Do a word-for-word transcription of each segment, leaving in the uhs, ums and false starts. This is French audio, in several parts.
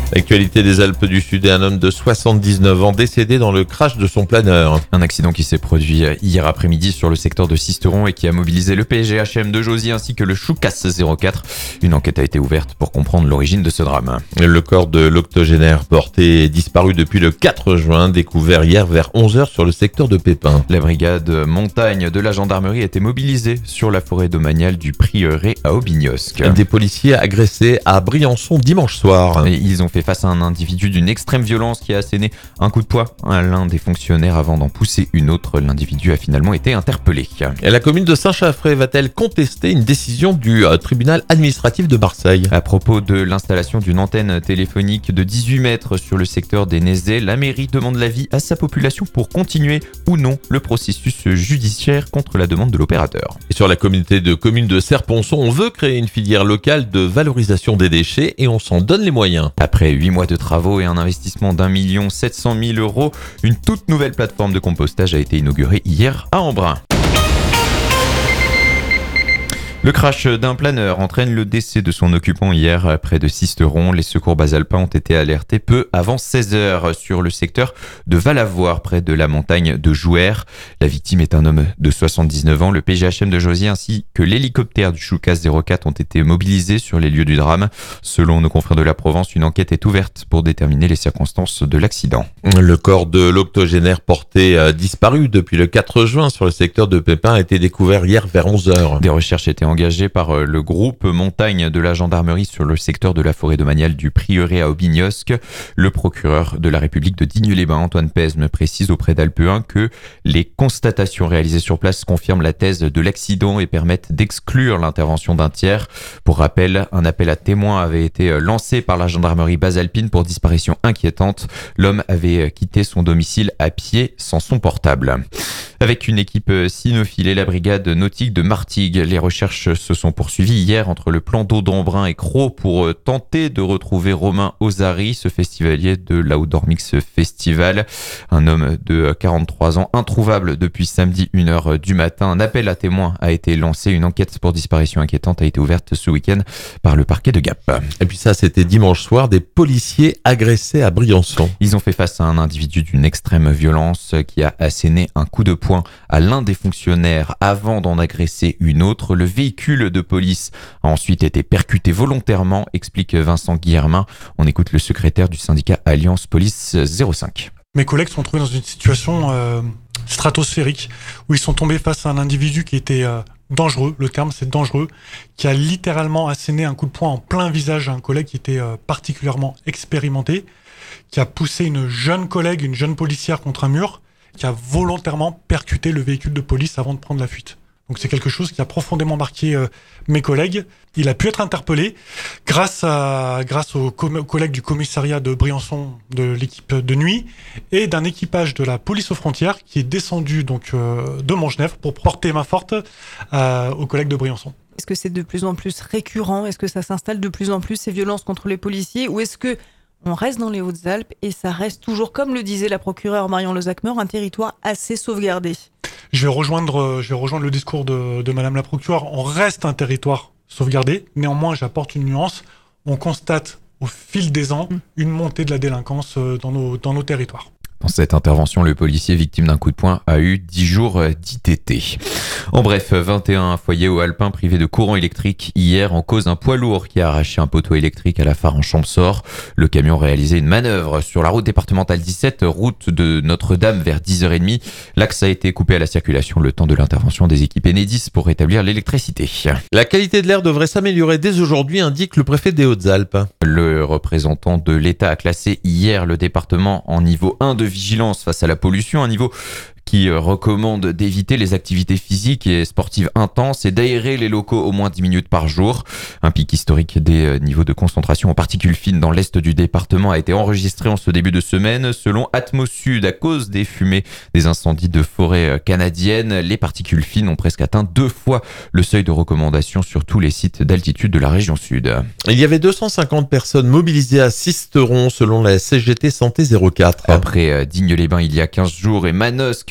L'actualité des Alpes du Sud et un homme de soixante-dix-neuf ans décédé dans le crash de son planeur. Un accident qui s'est produit hier après-midi sur le secteur de Sisteron et qui a mobilisé le P S G H M de Jauzy ainsi que le Choucas zéro quatre. Une enquête a été ouverte pour comprendre l'origine de ce drame. Le corps de l'octogénaire porté est disparu depuis le quatre juin, découvert hier vers onze heures sur le secteur de Pépin. La brigade montagne de la gendarmerie a été mobilisée sur la forêt domaniale du Prieuré à Aubignosc. Des policiers agressés à Briançon dimanche soir. Et ils ont fait face à un individu d'une extrême violence qui a asséné un coup de poing à l'un des fonctionnaires avant d'en pousser une autre. L'individu a finalement été interpellé. Et la commune de Saint-Chaffré va-t-elle contester une décision du euh, tribunal administratif de Marseille? À propos de l'installation d'une antenne téléphonique de dix-huit mètres sur le secteur des Nézets, la mairie demande l'avis à sa population pour continuer ou non le processus judiciaire contre la demande de l'opérateur. Et sur la communauté de communes de Serponçon, on veut créer une filière locale de valorisation des déchets et on s'en donne les moyens. Après huit mois de travaux et un investissement d'un million sept cent mille euros, une toute nouvelle plateforme de compostage a été inaugurée hier à Embrun. Le crash d'un planeur entraîne le décès de son occupant hier près de Sisteron. Les secours basalpins ont été alertés peu avant seize heures sur le secteur de Valavoir près de la montagne de Jouer. La victime est un homme de soixante-dix-neuf ans. Le P G H M de Jauzy ainsi que l'hélicoptère du Choucas zéro quatre ont été mobilisés sur les lieux du drame. Selon nos confrères de la Provence, une enquête est ouverte pour déterminer les circonstances de l'accident. Le corps de l'octogénaire porté euh, disparu depuis le quatre juin sur le secteur de Pépin a été découvert hier vers onze heures. Des recherches étaient engagé par le groupe montagne de la gendarmerie sur le secteur de la forêt domaniale du Prieuré à Aubignosc. Le procureur de la République de Digne-les-Bains, Antoine Pesme, précise auprès d'Alpe un que les constatations réalisées sur place confirment la thèse de l'accident et permettent d'exclure l'intervention d'un tiers. Pour rappel, un appel à témoins avait été lancé par la gendarmerie basalpine pour disparition inquiétante. L'homme avait quitté son domicile à pied sans son portable. Avec une équipe cynophile et la brigade nautique de Martigues, les recherches se sont poursuivies hier entre le plan d'eau d'Embrun et Crau pour tenter de retrouver Romain Ozari, ce festivalier de l'Outdoor Mix Festival. Un homme de quarante-trois ans introuvable depuis samedi une heure du matin. Un appel à témoins a été lancé. Une enquête pour disparition inquiétante a été ouverte ce week-end par le parquet de Gap. Et puis ça, c'était dimanche soir, des policiers agressés à Briançon. Ils ont fait face à un individu d'une extrême violence qui a asséné un coup de poing à l'un des fonctionnaires avant d'en agresser une autre. Le véhicule de police a ensuite été percuté volontairement, explique Vincent Guillermin. On écoute le secrétaire du syndicat Alliance Police zéro cinq. Mes collègues sont trouvés dans une situation euh, stratosphérique où ils sont tombés face à un individu qui était euh, dangereux, le terme c'est dangereux, qui a littéralement asséné un coup de poing en plein visage à un collègue qui était euh, particulièrement expérimenté, qui a poussé une jeune collègue, une jeune policière contre un mur, qui a volontairement percuté le véhicule de police avant de prendre la fuite. Donc c'est quelque chose qui a profondément marqué euh, mes collègues. Il a pu être interpellé grâce à grâce aux, com- aux collègues du commissariat de Briançon, de l'équipe de nuit, et d'un équipage de la police aux frontières qui est descendu donc euh, de Montgenèvre pour porter main forte euh, aux collègues de Briançon. Est-ce que c'est de plus en plus récurrent? Est-ce que ça s'installe de plus en plus, ces violences contre les policiers? Ou est-ce que on reste dans les Hautes-Alpes et ça reste toujours, comme le disait la procureure Marion Lezacmeur, un territoire assez sauvegardé? Je vais rejoindre, je vais rejoindre le discours de, de Madame la procureure. On reste un territoire sauvegardé. Néanmoins, j'apporte une nuance. On constate au fil des ans une montée de la délinquance dans nos, dans nos territoires. Dans cette intervention, le policier victime d'un coup de poing a eu dix jours d'I T T. En bref, vingt et un foyers au Alpin privés de courant électrique hier en cause un poids lourd qui a arraché un poteau électrique à la phare en Champsaur. Le camion réalisait une manœuvre sur la route départementale dix-sept, route de Notre-Dame vers dix heures trente. L'axe a été coupé à la circulation le temps de l'intervention des équipes Enedis pour rétablir l'électricité. La qualité de l'air devrait s'améliorer dès aujourd'hui, indique le préfet des Hautes-Alpes. Le représentant de l'État a classé hier le département en niveau un de vigilance face à la pollution, un niveau qui recommande d'éviter les activités physiques et sportives intenses et d'aérer les locaux au moins dix minutes par jour. Un pic historique des niveaux de concentration en particules fines dans l'est du département a été enregistré en ce début de semaine. Selon Atmosud, à cause des fumées des incendies de forêt canadiennes, les particules fines ont presque atteint deux fois le seuil de recommandation sur tous les sites d'altitude de la région sud. Il y avait deux cent cinquante personnes mobilisées à Sisteron selon la C G T Santé zéro quatre. Après Digne-les-Bains il y a quinze jours et Manosque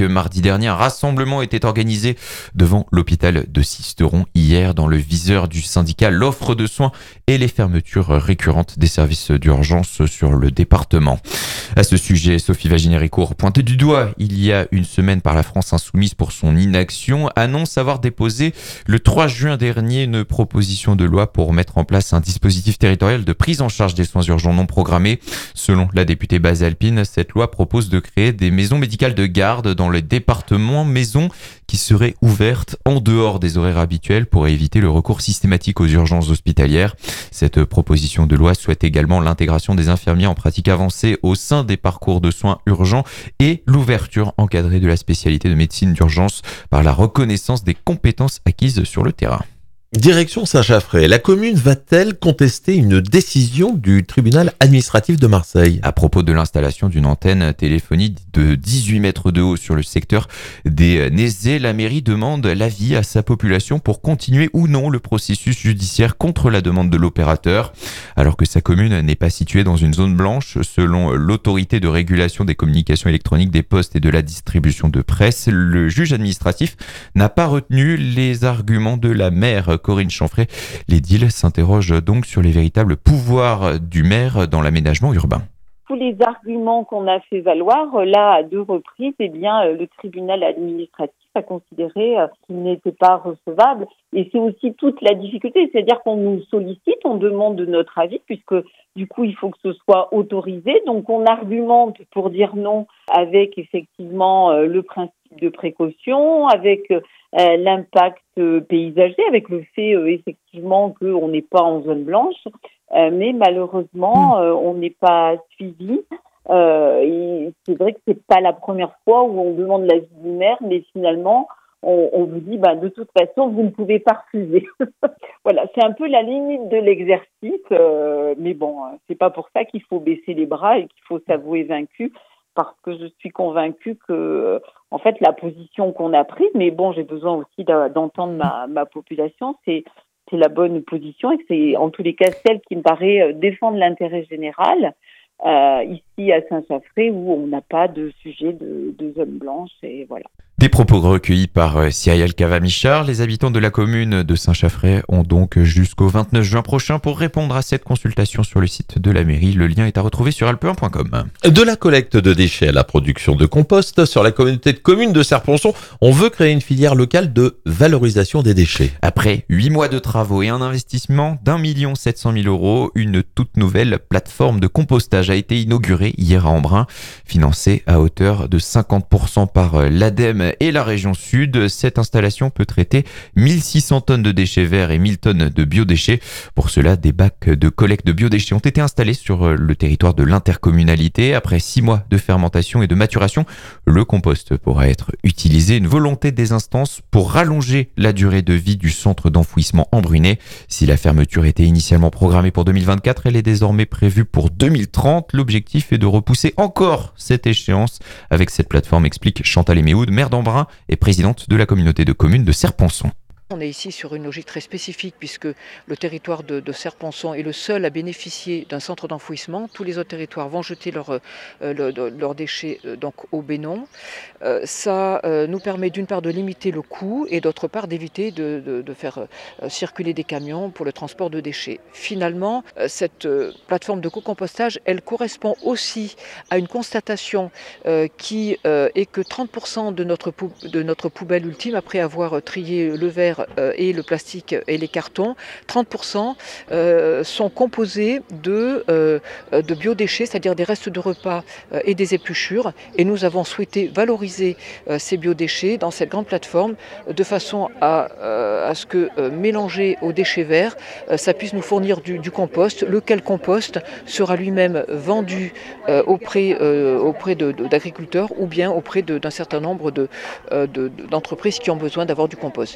mardi dernier, un rassemblement était organisé devant l'hôpital de Sisteron hier dans le viseur du syndicat, l'offre de soins et les fermetures récurrentes des services d'urgence sur le département. À ce sujet, Sophie Waginet-Ricourt, pointée du doigt il y a une semaine par la France Insoumise pour son inaction, annonce avoir déposé le trois juin dernier une proposition de loi pour mettre en place un dispositif territorial de prise en charge des soins urgents non programmés. Selon la députée Basalpine, cette loi propose de créer des maisons médicales de garde dans les départements, maisons qui seraient ouvertes en dehors des horaires habituels pour éviter le recours systématique aux urgences hospitalières. Cette proposition de loi souhaite également l'intégration des infirmiers en pratique avancée au sein des parcours de soins urgents et l'ouverture encadrée de la spécialité de médecine d'urgence par la reconnaissance des compétences acquises sur le terrain. Direction Saint-Chaffrey, la commune va-t-elle contester une décision du tribunal administratif de Marseille ? À propos de l'installation d'une antenne téléphonique de dix-huit mètres de haut sur le secteur des Nézés, la mairie demande l'avis à sa population pour continuer ou non le processus judiciaire contre la demande de l'opérateur. Alors que sa commune n'est pas située dans une zone blanche, selon l'autorité de régulation des communications électroniques, des postes et de la distribution de presse, le juge administratif n'a pas retenu les arguments de la maire Corinne Chanfray. L'édile s'interroge donc sur les véritables pouvoirs du maire dans l'aménagement urbain. Tous les arguments qu'on a fait valoir, là, à deux reprises, eh bien, le tribunal administratif a considéré qu'il n'était pas recevable. Et c'est aussi toute la difficulté, c'est-à-dire qu'on nous sollicite, on demande notre avis, puisque du coup, il faut que ce soit autorisé. Donc, on argumente pour dire non avec effectivement le principe de précaution, avec euh, l'impact euh, paysager, avec le fait euh, effectivement qu'on n'est pas en zone blanche, euh, mais malheureusement euh, on n'est pas suivi. Euh, et c'est vrai que c'est pas la première fois où on demande l'avis du maire, mais finalement on, on vous dit bah de toute façon vous ne pouvez pas refuser. Voilà, c'est un peu la limite de l'exercice, euh, mais bon, c'est pas pour ça qu'il faut baisser les bras et qu'il faut s'avouer vaincu. Parce que je suis convaincue que, en fait, la position qu'on a prise, mais bon, j'ai besoin aussi d'entendre ma, ma population, c'est, c'est la bonne position et que c'est en tous les cas celle qui me paraît défendre l'intérêt général, euh, ici à Saint-Chaffrey, où on n'a pas de sujet de, de zone blanche, et voilà. Des propos recueillis par Cyrielle Cavamichard. Les habitants de la commune de Saint-Chaffrey ont donc jusqu'au vingt-neuf juin prochain pour répondre à cette consultation sur le site de la mairie. Le lien est à retrouver sur alpe un point com. De la collecte de déchets à la production de compost, sur la communauté de communes de Serponçon, on veut créer une filière locale de valorisation des déchets. Après huit mois de travaux et un investissement d'un million sept cent mille euros, une toute nouvelle plateforme de compostage a été inaugurée hier à Embrun, financée à hauteur de cinquante pour cent par l'ADEME et la région sud. Cette installation peut traiter mille six cents tonnes de déchets verts et mille tonnes de biodéchets. Pour cela, des bacs de collecte de biodéchets ont été installés sur le territoire de l'intercommunalité. Après six mois de fermentation et de maturation, le compost pourra être utilisé. Une volonté des instances pour rallonger la durée de vie du centre d'enfouissement embruné. Si la fermeture était initialement programmée pour deux mille vingt-quatre, elle est désormais prévue pour deux mille trente. L'objectif est de repousser encore cette échéance avec cette plateforme, explique Chantal Eméhoud, maire d'Embrun et présidente de la communauté de communes de Serponçon. On est ici sur une logique très spécifique puisque le territoire de, de Serponçon est le seul à bénéficier d'un centre d'enfouissement. Tous les autres territoires vont jeter leurs euh, leur, leur déchets euh, donc au bénon. Euh, ça euh, nous permet d'une part de limiter le coût et d'autre part d'éviter de, de, de faire euh, circuler des camions pour le transport de déchets. Finalement, euh, cette euh, plateforme de co-compostage, elle correspond aussi à une constatation euh, qui euh, est que trente pour cent de notre, pou- de notre poubelle ultime, après avoir trié le verre et le plastique et les cartons, trente pour cent euh, sont composés de, euh, de biodéchets, c'est-à-dire des restes de repas euh, et des épluchures. Et nous avons souhaité valoriser euh, ces biodéchets dans cette grande plateforme de façon à, euh, à ce que euh, mélangé aux déchets verts, euh, ça puisse nous fournir du, du compost, lequel compost sera lui-même vendu euh, auprès, euh, auprès de, de, d'agriculteurs ou bien auprès de, d'un certain nombre de, euh, de, d'entreprises qui ont besoin d'avoir du compost.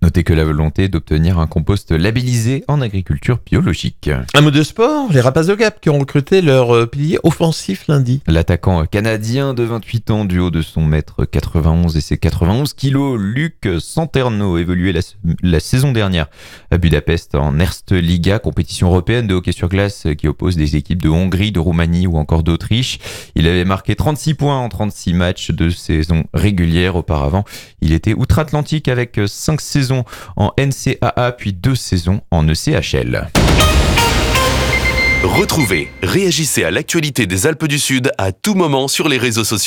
Notez que la volonté d'obtenir un compost labellisé en agriculture biologique. Un mot de sport, les Rapaces de Gap qui ont recruté leur pilier offensif lundi. L'attaquant canadien de vingt-huit ans, du haut de son mètre quatre-vingt-onze et ses quatre-vingt-onze kilos, Luc Santerno, évoluait la, la saison dernière à Budapest en Erste Liga, compétition européenne de hockey sur glace qui oppose des équipes de Hongrie, de Roumanie ou encore d'Autriche. Il avait marqué trente-six points en trente-six matchs de saison régulière. Auparavant, il était outre-Atlantique avec cinq saisons en N C A A puis deux saisons en E C H L. Retrouvez, réagissez à l'actualité des Alpes du Sud à tout moment sur les réseaux sociaux.